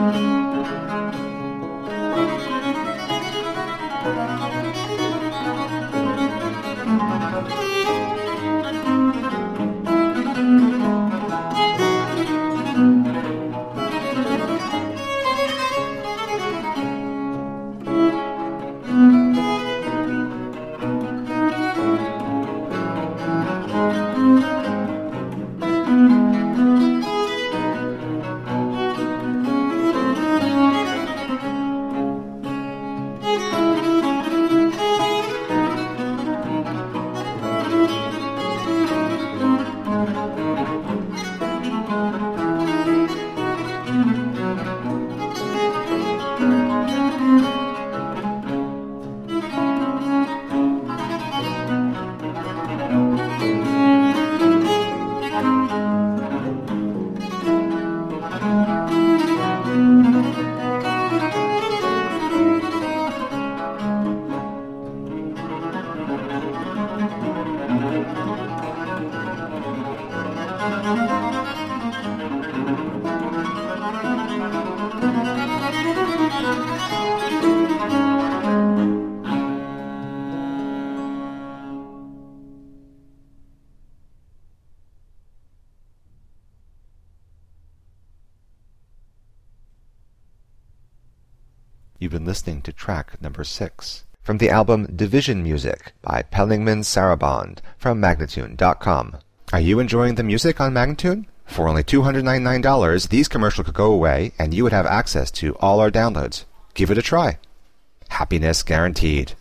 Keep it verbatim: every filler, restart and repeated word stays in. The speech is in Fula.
You've been listening to track number six from the album Division Music by Pellingman Sarabande from Magnatune dot com. Are you enjoying the music on Magnatune? For only two hundred ninety-nine dollars, these commercials could go away and you would have access to all our downloads. Give it a try. Happiness guaranteed.